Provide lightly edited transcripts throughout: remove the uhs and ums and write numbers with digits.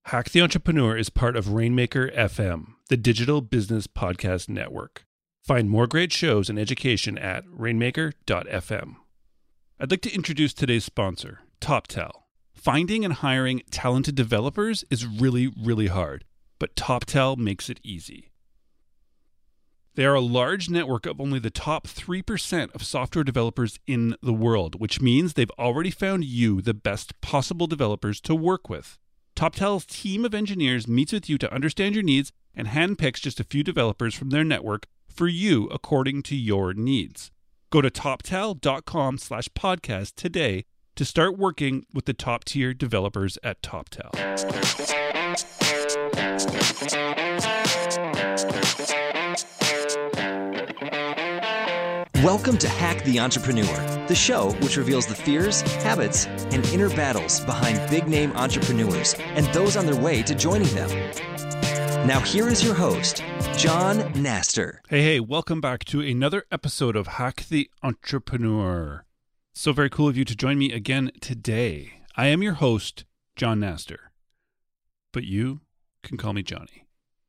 Hack the Entrepreneur is part of Rainmaker FM, the digital business podcast network. Find more great shows and education at rainmaker.fm. I'd like to introduce today's sponsor, TopTal. Finding and hiring talented developers is really, really hard, but TopTal makes it easy. They are a large network of only the top 3% of software developers in the world, which means they've already found you the best possible developers to work with. TopTal's team of engineers meets with you to understand your needs and handpicks just a few developers from their network for you according to your needs. Go to toptal.com/podcast today to start working with the top-tier developers at TopTal. Welcome to Hack the Entrepreneur, the show which reveals the fears, habits, and inner battles behind big-name entrepreneurs and those on their way to joining them. Now here is your host, John Naster. Hey, welcome back to another episode of Hack the Entrepreneur. So very cool of you to join me again today. I am your host, John Naster, but you can call me Johnny.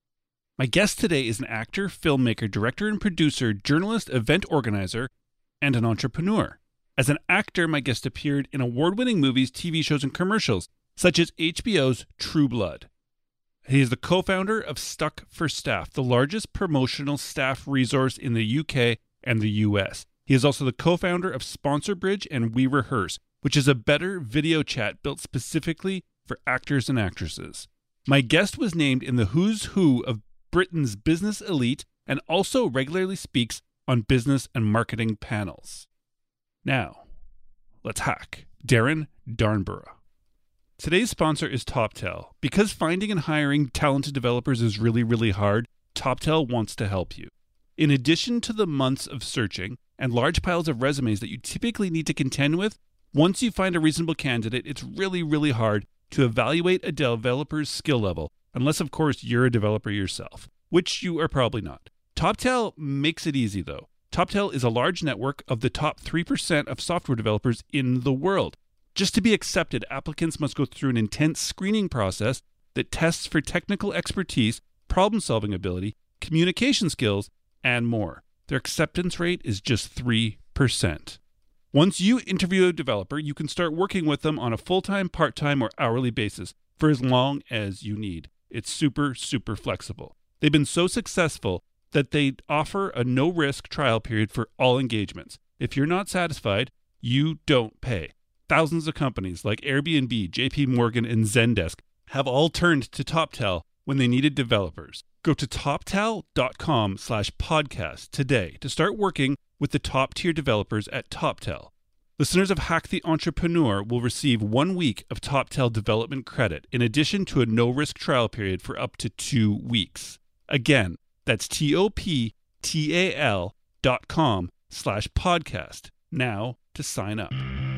My guest today is an actor, filmmaker, director and producer, journalist, event organizer, and an entrepreneur. As an actor, my guest appeared in award-winning movies, TV shows, and commercials, such as HBO's True Blood. He is the co-founder of Stuck for Staff, the largest promotional staff resource in the UK and the US. He is also the co-founder of SponsorBridge and We Rehearse, which is a better video chat built specifically for actors and actresses. My guest was named in the Who's Who of Britain's business elite and also regularly speaks on business and marketing panels. Now, let's hack Darren Darnborough. Today's sponsor is TopTal. Because finding and hiring talented developers is really, really hard, TopTal wants to help you. In addition to the months of searching and large piles of resumes that you typically need to contend with, once you find a reasonable candidate, it's really, really hard to evaluate a developer's skill level, unless, of course, you're a developer yourself, which you are probably not. TopTal makes it easy, though. TopTal is a large network of the top 3% of software developers in the world. Just to be accepted, applicants must go through an intense screening process that tests for technical expertise, problem-solving ability, communication skills, and more. Their acceptance rate is just 3%. Once you interview a developer, you can start working with them on a full-time, part-time, or hourly basis for as long as you need. It's super, super flexible. They've been so successful that they offer a no-risk trial period for all engagements. If you're not satisfied, you don't pay. Thousands of companies like Airbnb, JP Morgan, and Zendesk have all turned to TopTal when they needed developers. Go to toptal.com/podcast today to start working with the top-tier developers at TopTal. Listeners of Hack the Entrepreneur will receive 1 week of TopTal development credit in addition to a no-risk trial period for up to 2 weeks. Again, that's toptal.com/podcast now to sign up.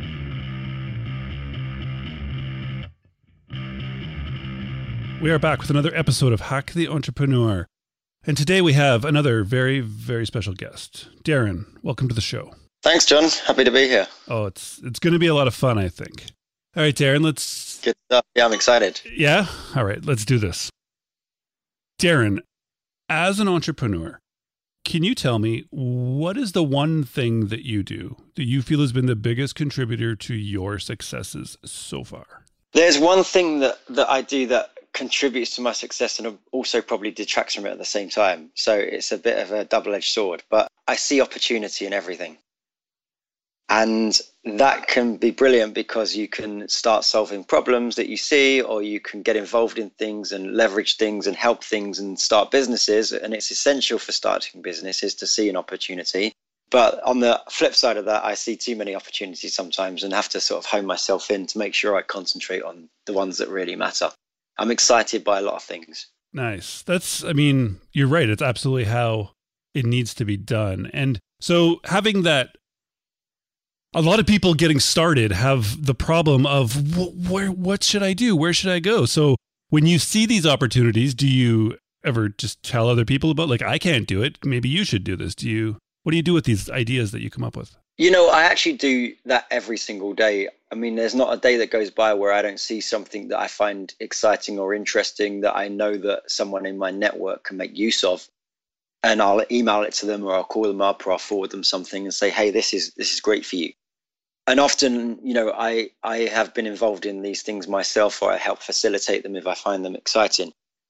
We are back with another episode of Hack the Entrepreneur. And today we have another very, very special guest. Darren, welcome to the show. Thanks, John. Happy to be here. Oh, it's going to be a lot of fun, I think. All right, Darren, let's... Good stuff. Yeah, I'm excited. Yeah? All right, let's do this. Darren, as an entrepreneur, can you tell me what is the one thing that you do that you feel has been the biggest contributor to your successes so far? There's one thing that I do that contributes to my success and also probably detracts from it at the same time. So it's a bit of a double-edged sword, but I see opportunity in everything. And that can be brilliant because you can start solving problems that you see, or you can get involved in things and leverage things and help things and start businesses. And it's essential for starting businesses to see an opportunity. But on the flip side of that, I see too many opportunities sometimes and have to sort of hone myself in to make sure I concentrate on the ones that really matter. I'm excited by a lot of things. Nice. You're right. It's absolutely how it needs to be done. And so having that, a lot of people getting started have the problem of what should I do? Where should I go? So when you see these opportunities, do you ever just tell other people about, like, I can't do it, maybe you should do this? What do you do with these ideas that you come up with? You know, I actually do that every single day. I mean, there's not a day that goes by where I don't see something that I find exciting or interesting that I know that someone in my network can make use of. And I'll email it to them, or I'll call them up, or I'll forward them something and say, hey, this is great for you. And often, I have been involved in these things myself, or I help facilitate them if I find them exciting.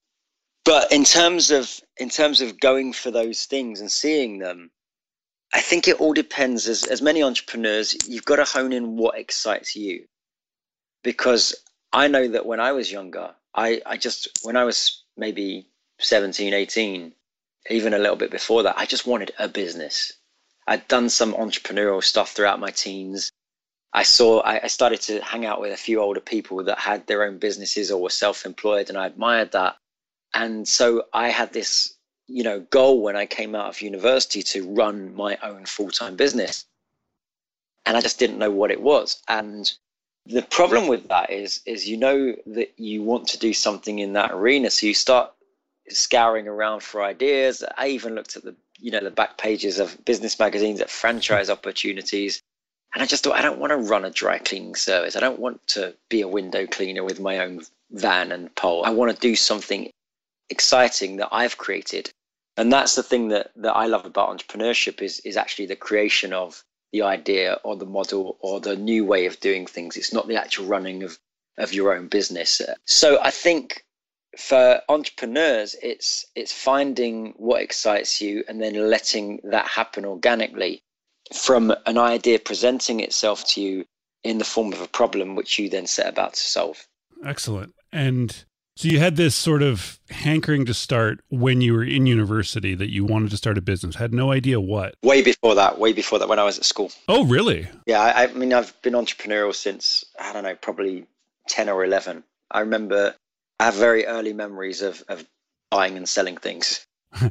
But in terms of going for those things and seeing them, I think it all depends. As many entrepreneurs, you've got to hone in what excites you. Because I know that when I was younger, when I was maybe 17, 18, even a little bit before that, I just wanted a business. I'd done some entrepreneurial stuff throughout my teens. I started to hang out with a few older people that had their own businesses or were self-employed, and I admired that. And so I had this, goal when I came out of university to run my own full-time business. And I just didn't know what it was. And the problem with that is that you want to do something in that arena. So you start scouring around for ideas. I even looked at the back pages of business magazines at franchise opportunities. And I just thought, I don't want to run a dry cleaning service. I don't want to be a window cleaner with my own van and pole. I want to do something exciting that I've created. And that's the thing that I love about entrepreneurship is actually the creation of the idea or the model or the new way of doing things. It's not the actual running of your own business. So I think for entrepreneurs, it's finding what excites you and then letting that happen organically from an idea presenting itself to you in the form of a problem, which you then set about to solve. Excellent. And so you had this sort of hankering to start when you were in university, that you wanted to start a business, had no idea what. Way before that, when I was at school. Oh, really? Yeah, I mean, I've been entrepreneurial since, I don't know, probably 10 or 11. I remember I have very early memories of buying and selling things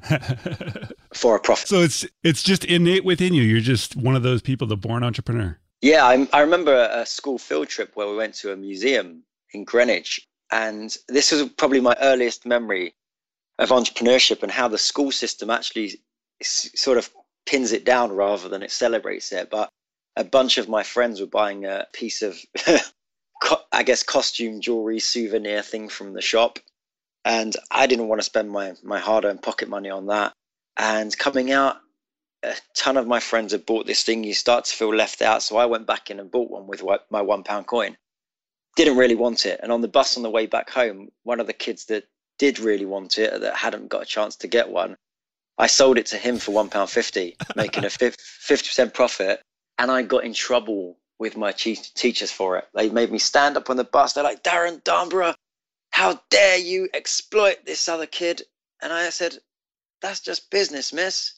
for a profit. So it's just innate within you. You're just one of those people, the born entrepreneur. Yeah, I remember a school field trip where we went to a museum in Greenwich. And this was probably my earliest memory of entrepreneurship and how the school system actually sort of pins it down rather than it celebrates it. But a bunch of my friends were buying a piece of, I guess, costume jewelry souvenir thing from the shop. And I didn't want to spend my hard-earned pocket money on that. And coming out, a ton of my friends had bought this thing. You start to feel left out. So I went back in and bought one with my £1 coin. Didn't really want it. And on the bus on the way back home, one of the kids that did really want it, that hadn't got a chance to get one, I sold it to him for £1.50, making a 50% profit. And I got in trouble with my teachers for it. They made me stand up on the bus. They're like, Darren Darnborough, how dare you exploit this other kid? And I said, that's just business, miss.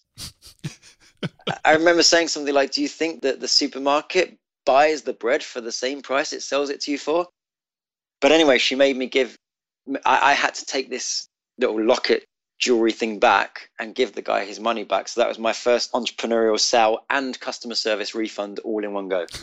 I remember saying something like, do you think that the supermarket buys the bread for the same price it sells it to you for? But anyway, she made me I had to take this little locket jewelry thing back and give the guy his money back. So that was my first entrepreneurial sale and customer service refund all in one go.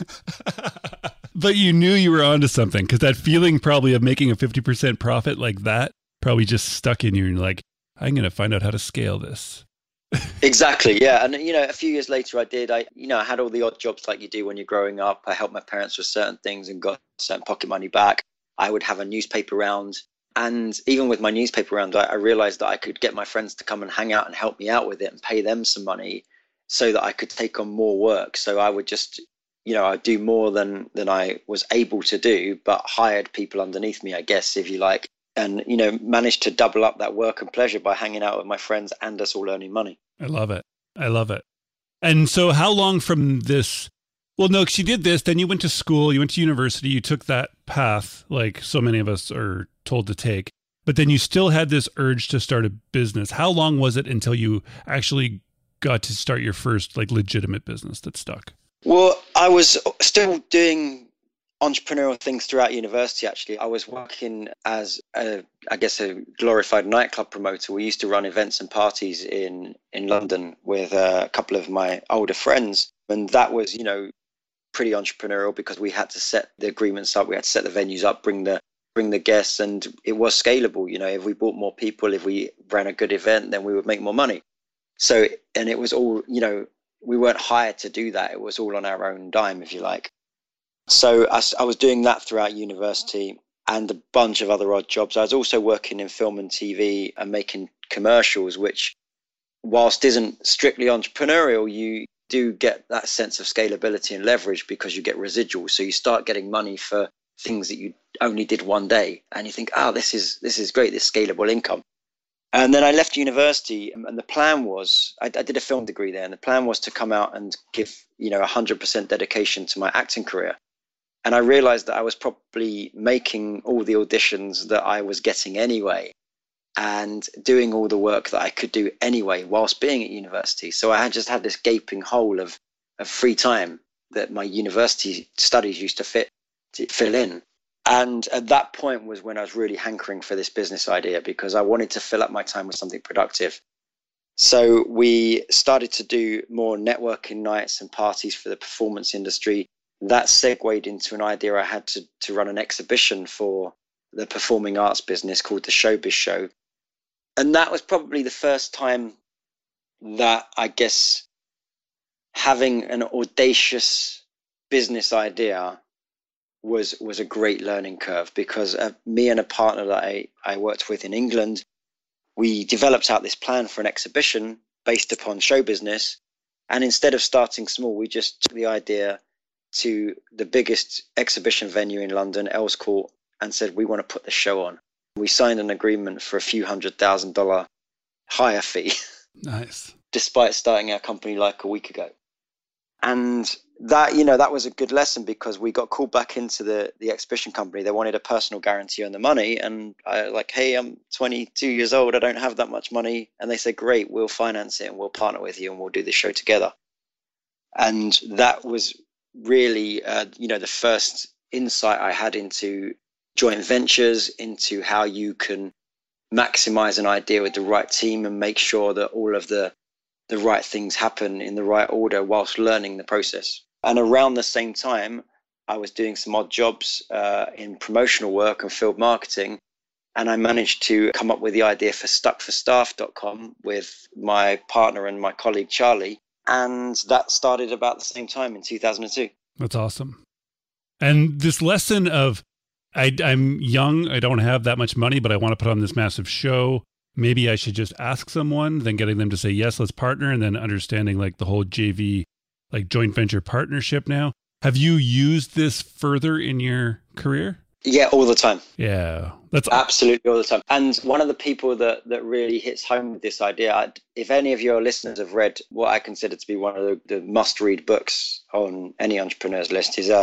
But you knew you were onto something, because that feeling probably of making a 50% profit like that probably just stuck in you, and you're like, I'm going to find out how to scale this. Exactly. Yeah. And, a few years later I had all the odd jobs like you do when you're growing up. I helped my parents with certain things and got certain pocket money back. I would have a newspaper round. And even with my newspaper round, I realized that I could get my friends to come and hang out and help me out with it and pay them some money so that I could take on more work. So I would just, I'd do more than I was able to do, but hired people underneath me, I guess, if you like. And, managed to double up that work and pleasure by hanging out with my friends and us all earning money. I love it. And so how long from this? Well, no, because you did this, then you went to school, you went to university, you took that path like so many of us are told to take. But then you still had this urge to start a business. How long was it until you actually got to start your first legitimate business that stuck? Well, I was still doing entrepreneurial things throughout university. Actually, I was working as a glorified nightclub promoter. We used to run events and parties in London with a couple of my older friends, and that was pretty entrepreneurial because we had to set the agreements up, we had to set the venues up, bring the guests, and it was scalable. If we brought more people, if we ran a good event, then we would make more money. So, and it was all we weren't hired to do that. It was all on our own dime, if you like. So I was doing that throughout university and a bunch of other odd jobs. I was also working in film and TV and making commercials, which, whilst isn't strictly entrepreneurial, you do get that sense of scalability and leverage because you get residuals. So you start getting money for things that you only did one day, and you think, oh, this is great, this scalable income. And then I left university, and the plan was, I did a film degree there, and the plan was to come out and give 100% dedication to my acting career. And I realized that I was probably making all the auditions that I was getting anyway, and doing all the work that I could do anyway whilst being at university. So I had just had this gaping hole of free time that my university studies used to fill in. And at that point was when I was really hankering for this business idea, because I wanted to fill up my time with something productive. So we started to do more networking nights and parties for the performance industry. That segued into an idea I had to run an exhibition for the performing arts business called the Showbiz Show. And that was probably the first time that, I guess, having an audacious business idea was a great learning curve, because me and a partner that I worked with in England, we developed out this plan for an exhibition based upon show business. And instead of starting small, we just took the idea to the biggest exhibition venue in London, Earls Court, and said, we want to put the show on. We signed an agreement for a few $100,000 hire fee. Nice. Despite starting our company like a week ago. And that was a good lesson, because we got called back into the exhibition company. They wanted a personal guarantee on the money. And I like, hey, I'm 22 years old. I don't have that much money. And they said, great, we'll finance it and we'll partner with you and we'll do the show together. And that was really, the first insight I had into joint ventures, into how you can maximize an idea with the right team and make sure that all of the right things happen in the right order whilst learning the process. And around the same time, I was doing some odd jobs in promotional work and field marketing. And I managed to come up with the idea for stuckforstaff.com with my partner and my colleague, Charlie. And that started about the same time in 2002. That's awesome. And this lesson of, I'm young, I don't have that much money, but I want to put on this massive show. Maybe I should just ask someone, then getting them to say, yes, let's partner, and then understanding like the whole JV, like joint venture partnership now. Have you used this further in your career? Yeah, all the time. Yeah, that's absolutely all the time. And one of the people that really hits home with this idea, if any of your listeners have read what I consider to be one of the must-read books on any entrepreneur's list, is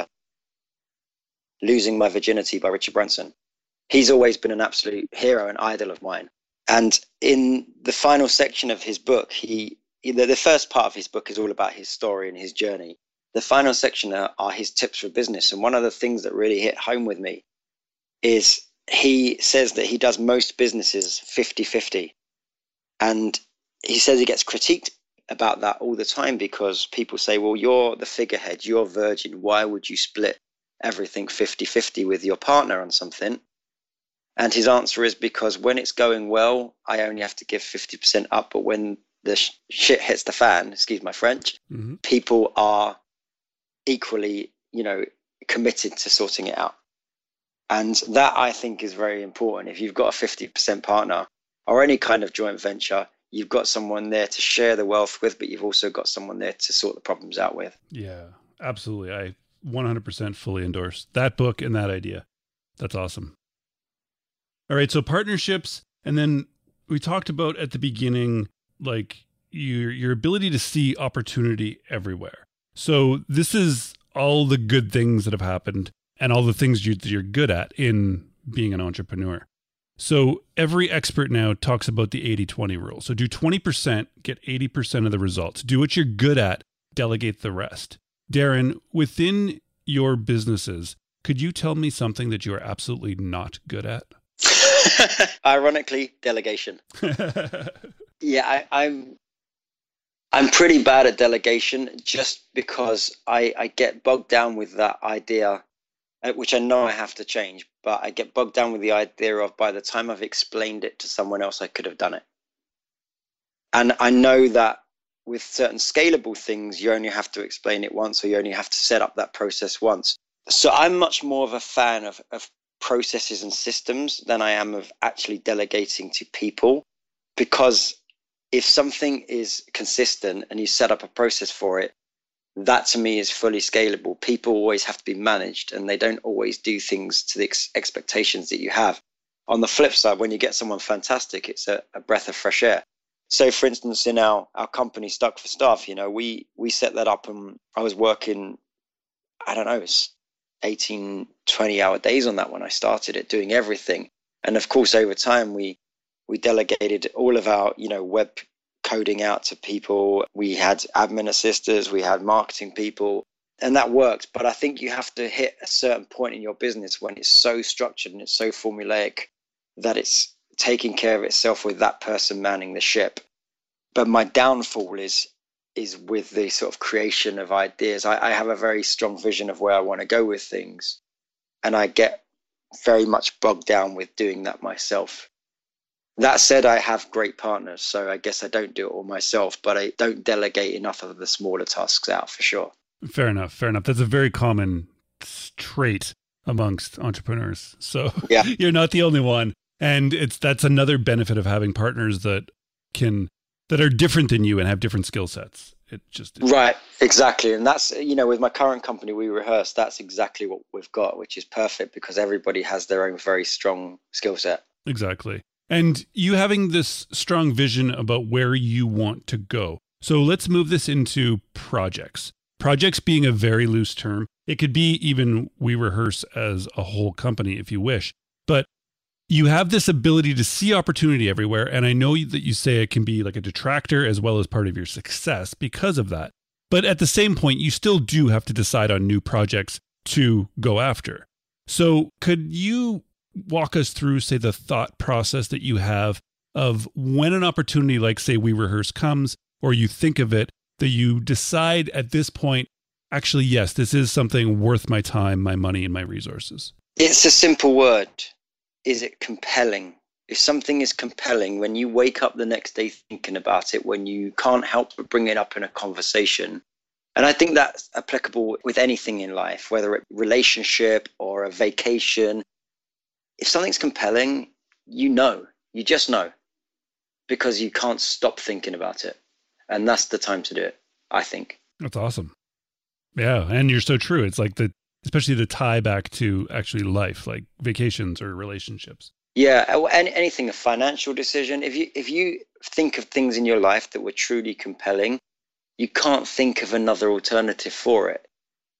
Losing My Virginity by Richard Branson. He's always been an absolute hero and idol of mine. And in the final section of his book, the first part of his book is all about his story and his journey. The final section are his tips for business. And one of the things that really hit home with me is he says that he does most businesses 50-50. And he says he gets critiqued about that all the time, because people say, well, you're the figurehead, you're Virgin, why would you split everything 50-50 with your partner on something? And his answer is, because when it's going well, I only have to give 50% up. But when the shit hits the fan, excuse my French, people are equally, committed to sorting it out. And that, I think, is very important. If you've got a 50% partner or any kind of joint venture, you've got someone there to share the wealth with, but you've also got someone there to sort the problems out with. Yeah, absolutely. I 100% fully endorse that book and that idea. That's awesome. All right, so partnerships, and then we talked about at the beginning, like your ability to see opportunity everywhere. So this is all the good things that have happened and all the things you're good at in being an entrepreneur. So every expert now talks about the 80-20 rule. So do 20%, get 80% of the results. Do what you're good at, delegate the rest. Darren, within your businesses, could you tell me something that you are absolutely not good at? Ironically, delegation. Yeah, I'm pretty bad at delegation, just because I get bogged down with that idea, which I know I have to change, but I get bogged down with the idea of, by the time I've explained it to someone else, I could have done it. And I know that with certain scalable things, you only have to explain it once, or you only have to set up that process once. So I'm much more of a fan of processes and systems than I am of actually delegating to people, because if something is consistent and you set up a process for it, that to me is fully scalable. People always have to be managed, and they don't always do things to the expectations that you have. On the flip side, when you get someone fantastic, it's a breath of fresh air. So for instance, in our company, Stuck for Staff, we set that up, and I was working, I don't know, it's 18, 20-hour days on that when I started it, doing everything. And of course, over time, we delegated all of our, web coding out to people. We had admin assistants, we had marketing people, and that worked. But I think you have to hit a certain point in your business when it's so structured and it's so formulaic that it's taking care of itself with that person manning the ship. But my downfall is with the sort of creation of ideas. I have a very strong vision of where I want to go with things, and I get very much bogged down with doing that myself. That said, I have great partners, so I guess I don't do it all myself, but I don't delegate enough of the smaller tasks out, for sure. Fair enough. That's a very common trait amongst entrepreneurs. So yeah. You're not the only one. And that's another benefit of having partners that are different than you and have different skill sets. It just is. Right, exactly. And that's, with my current company, We Rehearse, that's exactly what we've got, which is perfect because everybody has their own very strong skill set. Exactly. And you having this strong vision about where you want to go. So let's move this into projects. Projects being a very loose term. It could be even We Rehearse as a whole company if you wish. But you have this ability to see opportunity everywhere. And I know that you say it can be like a detractor as well as part of your success because of that. But at the same point, you still do have to decide on new projects to go after. So could you walk us through, say, the thought process that you have of when an opportunity like, say, We Rehearse comes, or you think of it, that you decide at this point, actually, yes, this is something worth my time, my money, and my resources? It's a simple word. Is it compelling? If something is compelling, when you wake up the next day thinking about it, when you can't help but bring it up in a conversation, and I think that's applicable with anything in life, whether it's a relationship or a vacation. If something's compelling, you just know, because you can't stop thinking about it. And that's the time to do it, I think. That's awesome. Yeah. And you're so true. It's like especially the tie back to actually life, like vacations or relationships. Yeah. Anything, a financial decision. If you think of things in your life that were truly compelling, you can't think of another alternative for it.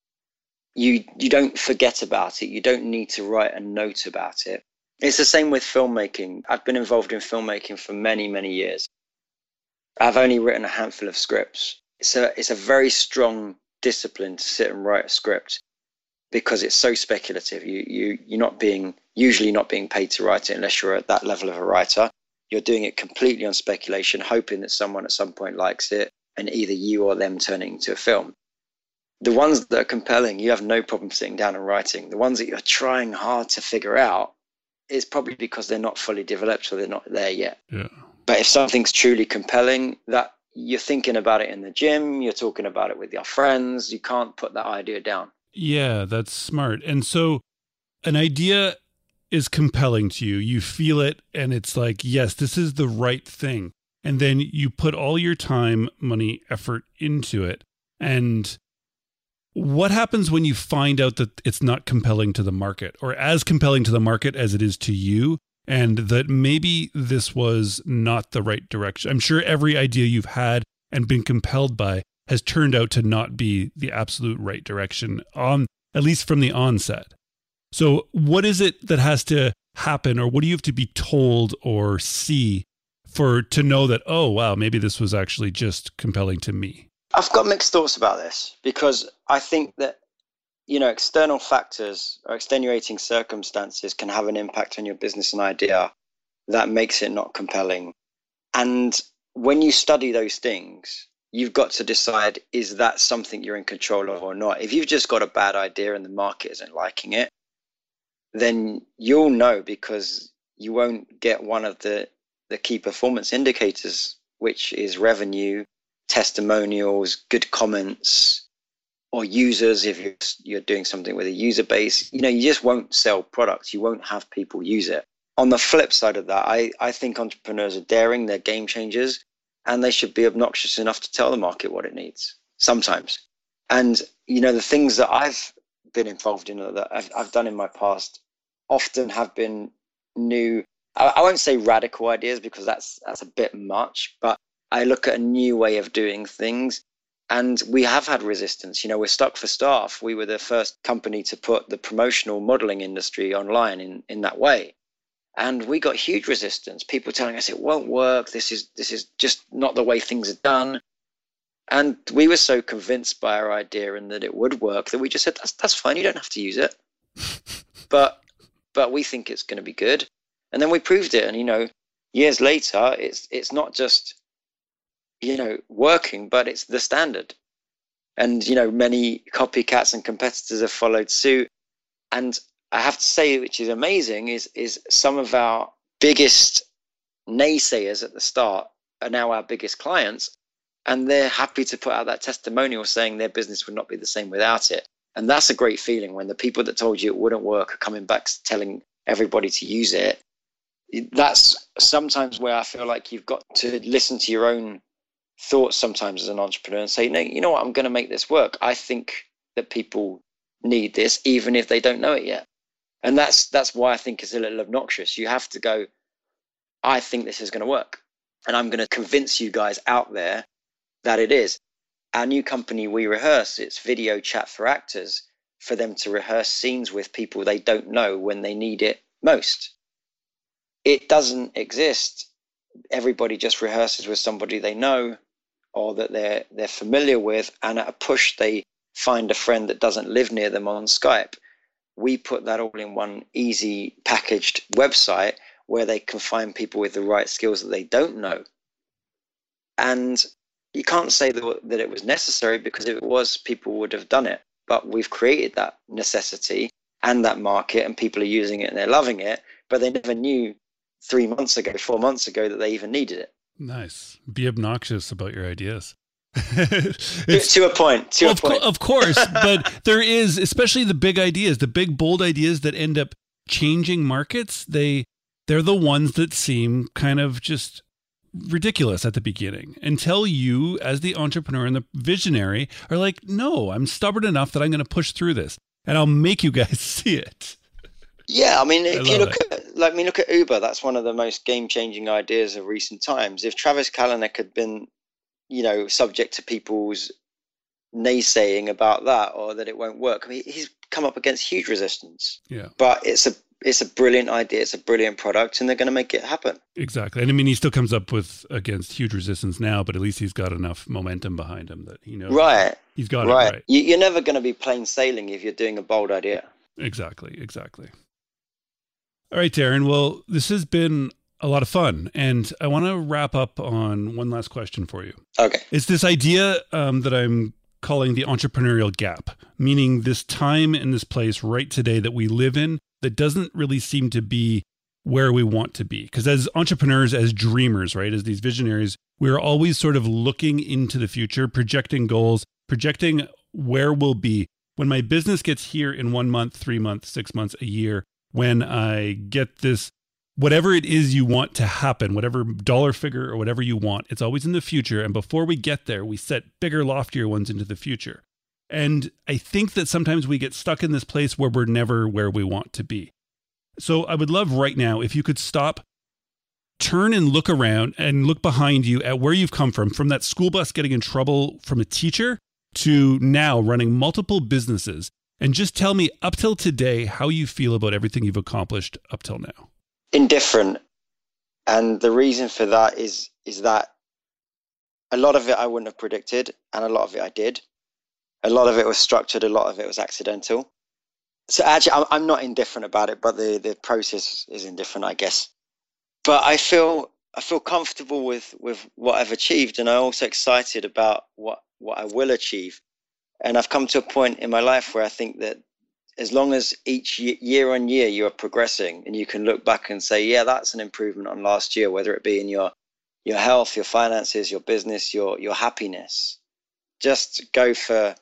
You don't forget about it. You don't need to write a note about it. It's the same with filmmaking. I've been involved in filmmaking for many, many years. I've only written a handful of scripts. It's a very strong discipline to sit and write a script because it's so speculative. You're usually not being paid to write it unless you're at that level of a writer. You're doing it completely on speculation, hoping that someone at some point likes it and either you or them turn it into a film. The ones that are compelling, you have no problem sitting down and writing. The ones that you're trying hard to figure out is probably because they're not fully developed or they're not there yet. Yeah. But if something's truly compelling, that you're thinking about it in the gym, you're talking about it with your friends, you can't put that idea down. Yeah, that's smart. And so an idea is compelling to you. You feel it and it's like, yes, this is the right thing. And then you put all your time, money, effort into it. And what happens when you find out that it's not compelling to the market or as compelling to the market as it is to you, and that maybe this was not the right direction? I'm sure every idea you've had and been compelled by has turned out to not be the absolute right direction, at least from the onset. So what is it that has to happen, or what do you have to be told or see to know that, oh, wow, maybe this was actually just compelling to me? I've got mixed thoughts about this because I think that, external factors or extenuating circumstances can have an impact on your business and idea that makes it not compelling. And when you study those things, you've got to decide, is that something you're in control of or not? If you've just got a bad idea and the market isn't liking it, then you'll know because you won't get one of the key performance indicators, which is revenue, testimonials, good comments. or users, if you're doing something with a user base, you just won't sell products. You won't have people use it. On the flip side of that, I think entrepreneurs are daring, they're game changers, and they should be obnoxious enough to tell the market what it needs sometimes. And, the things that I've been involved in or that I've done in my past often have been new. I won't say radical ideas because that's a bit much, but I look at a new way of doing things. And we have had resistance. We're Stuck for Staff. We were the first company to put the promotional modeling industry online in that way. And we got huge resistance. People telling us it won't work. This is just not the way things are done. And we were so convinced by our idea and that it would work that we just said, that's fine. You don't have to use it. But we think it's going to be good. And then we proved it. And, years later, it's not just working, but it's the standard. And, many copycats and competitors have followed suit. And I have to say, which is amazing, is some of our biggest naysayers at the start are now our biggest clients. And they're happy to put out that testimonial saying their business would not be the same without it. And that's a great feeling when the people that told you it wouldn't work are coming back telling everybody to use it. That's sometimes where I feel like you've got to listen to your own thoughts sometimes as an entrepreneur and say, no, you know what, I'm going to make this work. I think that people need this, even if they don't know it yet. And that's why I think it's a little obnoxious. You have to go, I think this is going to work. And I'm going to convince you guys out there that it is. Our new company, We Rehearse, it's video chat for actors for them to rehearse scenes with people they don't know when they need it most. It doesn't exist. Everybody just rehearses with somebody they know or that they're familiar with, and at a push they find a friend that doesn't live near them on Skype. We put that all in one easy packaged website where they can find people with the right skills that they don't know. And you can't say that it was necessary, because if it was, people would have done it. But we've created that necessity and that market, and people are using it and they're loving it, but they never knew 3 months ago, 4 months ago, that they even needed it. Nice. Be obnoxious about your ideas. To a point. Of course, but there is, especially the big ideas, the big, bold ideas that end up changing markets. They're the ones that seem kind of just ridiculous at the beginning, until you, as the entrepreneur and the visionary, are like, no, I'm stubborn enough that I'm going to push through this, and I'll make you guys see it. Yeah, I mean, if you look at Uber, that's one of the most game-changing ideas of recent times. If Travis Kalanick had been, subject to people's naysaying about that, or that it won't work, I mean, he's come up against huge resistance. Yeah, but it's a brilliant idea, it's a brilliant product, and they're going to make it happen. Exactly. And I mean, he still comes up against huge resistance now, but at least he's got enough momentum behind him that he knows. Right. He's got it right. You're never going to be plain sailing if you're doing a bold idea. Exactly. All right, Darren. Well, this has been a lot of fun, and I want to wrap up on one last question for you. Okay. It's this idea that I'm calling the entrepreneurial gap, meaning this time and this place right today that we live in that doesn't really seem to be where we want to be. Because as entrepreneurs, as dreamers, right, as these visionaries, we're always sort of looking into the future, projecting goals, projecting where we'll be. When my business gets here in 1 month, 3 months, 6 months, a year, when I get this, whatever it is you want to happen, whatever dollar figure or whatever you want, it's always in the future. And before we get there, we set bigger, loftier ones into the future. And I think that sometimes we get stuck in this place where we're never where we want to be. So I would love right now if you could stop, turn and look around and look behind you at where you've come from that school bus getting in trouble from a teacher to now running multiple businesses. And just tell me up till today how you feel about everything you've accomplished up till now. Indifferent. And the reason for that is that a lot of it I wouldn't have predicted, and a lot of it I did. A lot of it was structured, a lot of it was accidental. So actually, I'm not indifferent about it, but the process is indifferent, I guess. But I feel comfortable with what I've achieved, and I'm also excited about what I will achieve. And I've come to a point in my life where I think that as long as each year on year you are progressing, and you can look back and say, yeah, that's an improvement on last year, whether it be in your health, your finances, your business, your happiness, just go for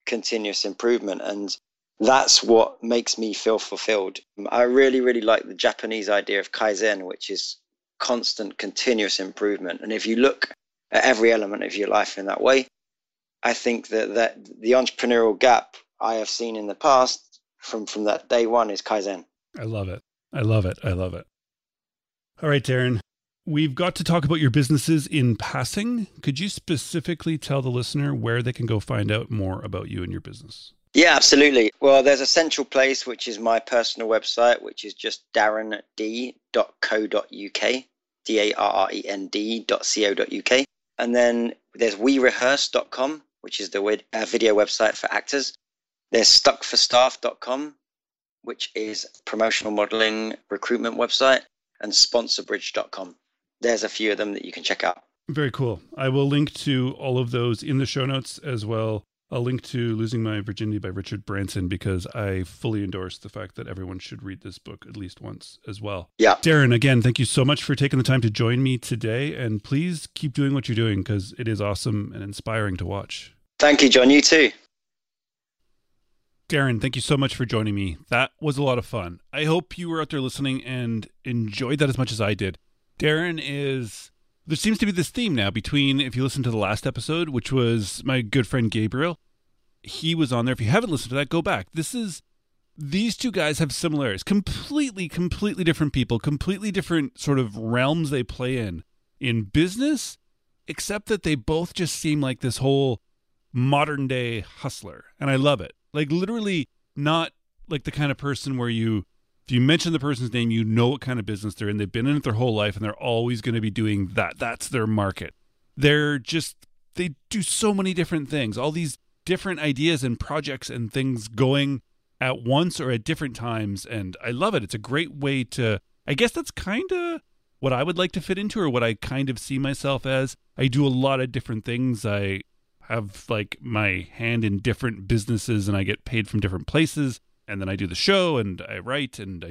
continuous improvement. And that's what makes me feel fulfilled. I really, really like the Japanese idea of Kaizen, which is constant, continuous improvement. And if you look at every element of your life in that way, I think that the entrepreneurial gap I have seen in the past from that day one is Kaizen. I love it. I love it. I love it. All right, Darren, we've got to talk about your businesses in passing. Could you specifically tell the listener where they can go find out more about you and your business? Yeah, absolutely. Well, there's a central place, which is my personal website, which is just darrend.co.uk, darrend.co.uk. And then there's werehearse.com, which is the video website for actors. There's stuckforstaff.com, which is promotional modeling recruitment website, and sponsorbridge.com. There's a few of them that you can check out. Very cool. I will link to all of those in the show notes as well. I'll link to Losing My Virginity by Richard Branson because I fully endorse the fact that everyone should read this book at least once as well. Yeah. Darren, again, thank you so much for taking the time to join me today. And please keep doing what you're doing because it is awesome and inspiring to watch. Thank you, John. You too. Darren, thank you so much for joining me. That was a lot of fun. I hope you were out there listening and enjoyed that as much as I did. Darren is... There seems to be this theme now between, if you listen to the last episode, which was my good friend Gabriel, he was on there. If you haven't listened to that, go back. These two guys have similarities. Completely different people, completely different sort of realms they play in business, except that they both just seem like this whole modern day hustler. And I love it. Like literally not like the kind of person where if you mention the person's name, you know what kind of business they're in. They've been in it their whole life and they're always going to be doing that. That's their market. They do so many different things, all these different ideas and projects and things going at once or at different times. And I love it. It's a great way to, I guess that's kind of what I would like to fit into or what I kind of see myself as. I do a lot of different things. I have like my hand in different businesses and I get paid from different places. And then I do the show and I write and I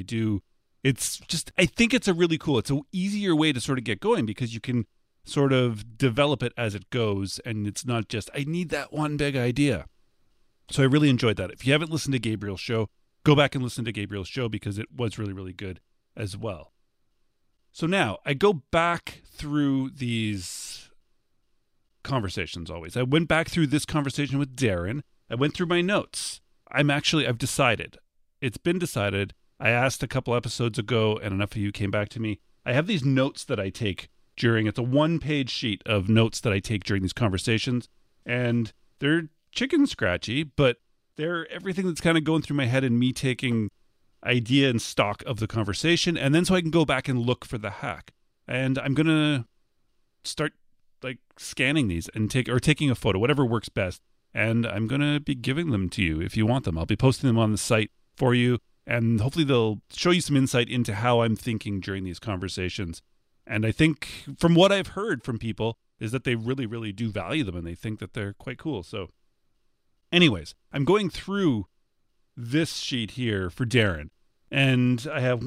think it's it's an easier way to sort of get going because you can sort of develop it as it goes. And it's not just, I need that one big idea. So I really enjoyed that. If you haven't listened to Gabriel's show, go back and listen to Gabriel's show because it was really, really good as well. So now I go back through these conversations always. I went back through this conversation with Darren. I went through my notes. I've decided. It's been decided. I asked a couple episodes ago and enough of you came back to me. I have these notes that I take it's a 1-page sheet of notes that I take during these conversations. And they're chicken scratchy, but they're everything that's kind of going through my head and me taking idea and stock of the conversation. And then so I can go back and look for the hack. And I'm going to start like scanning these and taking a photo, whatever works best. And I'm going to be giving them to you if you want them. I'll be posting them on the site for you. And hopefully they'll show you some insight into how I'm thinking during these conversations. And I think from what I've heard from people is that they really, really do value them and they think that they're quite cool. So anyways, I'm going through this sheet here for Darren. And I have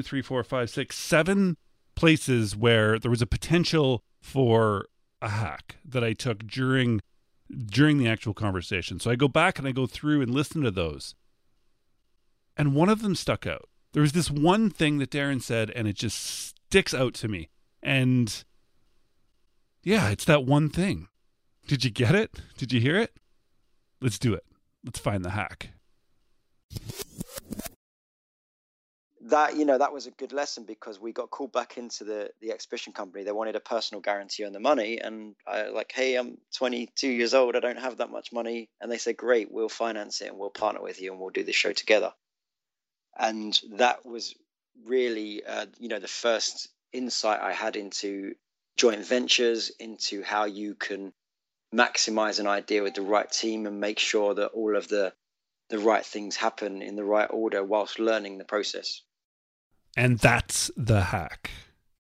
7 places where there was a potential for a hack that I took during the actual conversation. So I go back and I go through and listen to those. And one of them stuck out. There was this one thing that Darren said and it just sticks out to me. And yeah, it's that one thing. Did you get it? Did you hear it? Let's do it. Let's find the hack. That was a good lesson because we got called back into the exhibition company. They wanted a personal guarantee on the money. And I like, hey, I'm 22 years old. I don't have that much money. And they said, great, we'll finance it and we'll partner with you and we'll do the show together. And that was really, the first insight I had into joint ventures, into how you can maximize an idea with the right team and make sure that all of the right things happen in the right order whilst learning the process. And that's the hack.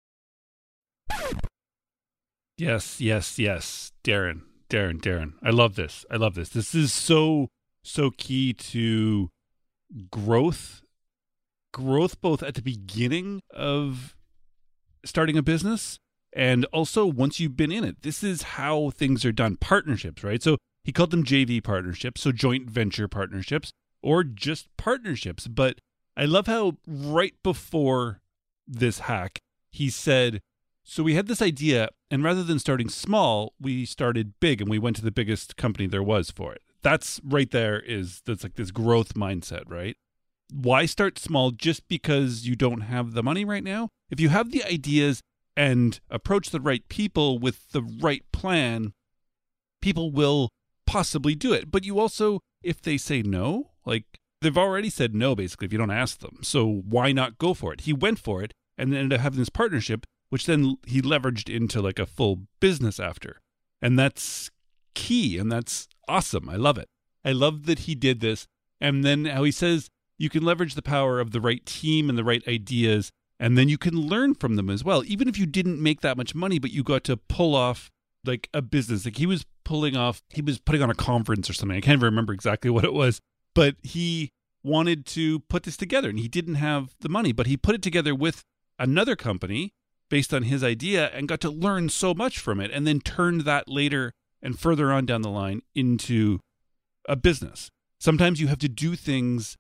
Yes. Darren. I love this. This is so key to growth both at the beginning of starting a business and also once you've been in it. This is how things are done. Partnerships, right? So He called them JV partnerships, so joint venture partnerships, or just partnerships. But I love how right before this hack, he said, so we had this idea, and rather than starting small, we started big, and we went to the biggest company there was for it. That's right there that's like this growth mindset, right? Why start small just because you don't have the money right now? If you have the ideas and approach the right people with the right plan, people will possibly do it. But you also, if they say no, like they've already said no, basically, if you don't ask them. So why not go for it? He went for it and then ended up having this partnership, which then he leveraged into like a full business after. And that's key. And that's awesome. I love it. I love that he did this. And then how he says you can leverage the power of the right team and the right ideas. And then you can learn from them as well. Even if you didn't make that much money, but you got to pull off like a business. Like he was putting on a conference or something. I can't even remember exactly what it was, but he wanted to put this together and he didn't have the money, but he put it together with another company based on his idea and got to learn so much from it and then turned that later and further on down the line into a business. Sometimes you have to do things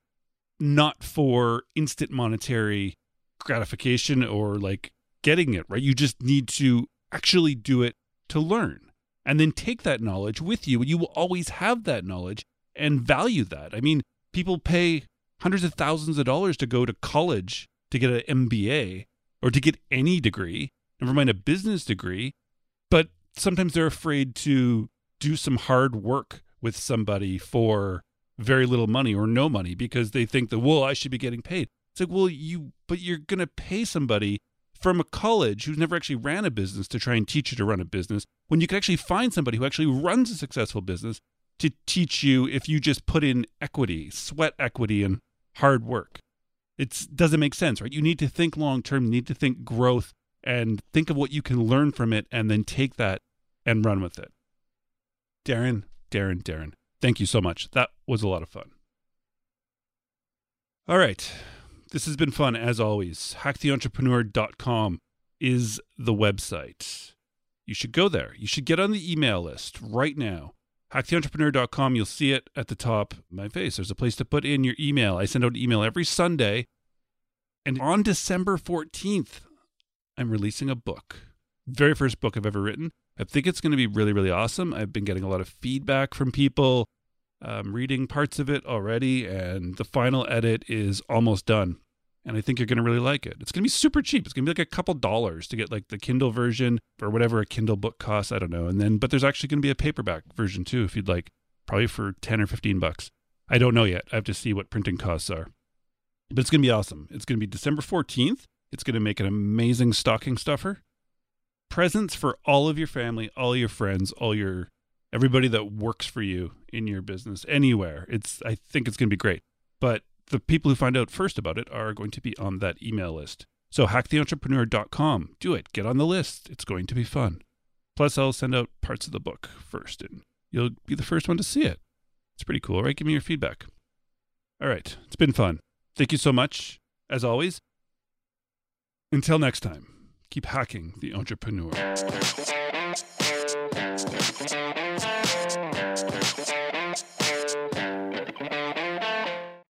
not for instant monetary gratification or like getting it right. You just need to actually do it to learn and then take that knowledge with you. You will always have that knowledge and value that. I mean, people pay hundreds of thousands of dollars to go to college to get an MBA or to get any degree, never mind a business degree, but sometimes they're afraid to do some hard work with somebody for very little money or no money because they think that, well, I should be getting paid. It's like, well, but you're going to pay somebody from a college who's never actually ran a business to try and teach you to run a business when you can actually find somebody who actually runs a successful business to teach you if you just put in equity, sweat equity, and hard work. It doesn't make sense, right? You need to think long-term, you need to think growth and think of what you can learn from it and then take that and run with it. Darren, thank you so much. That was a lot of fun. All right. This has been fun, as always. HackTheEntrepreneur.com is the website. You should go there. You should get on the email list right now. HackTheEntrepreneur.com, you'll see it at the top of my face. There's a place to put in your email. I send out an email every Sunday. And on December 14th, I'm releasing a book. Very first book I've ever written. I think it's going to be really, really awesome. I've been getting a lot of feedback from people. I'm reading parts of it already, and the final edit is almost done. And I think you're going to really like it. It's going to be super cheap. It's going to be like a couple dollars to get like the Kindle version or whatever a Kindle book costs. I don't know. But there's actually going to be a paperback version too, if you'd like, probably for 10 or 15 bucks. I don't know yet. I have to see what printing costs are. But it's going to be awesome. It's going to be December 14th. It's going to make an amazing stocking stuffer. Presents for all of your family, all your friends, everybody that works for you in your business, anywhere. I think it's going to be great. But the people who find out first about it are going to be on that email list. So HackTheEntrepreneur.com. Do it. Get on the list. It's going to be fun. Plus, I'll send out parts of the book first, and you'll be the first one to see it. It's pretty cool, right? Give me your feedback. All right. It's been fun. Thank you so much, as always. Until next time, keep hacking the entrepreneur.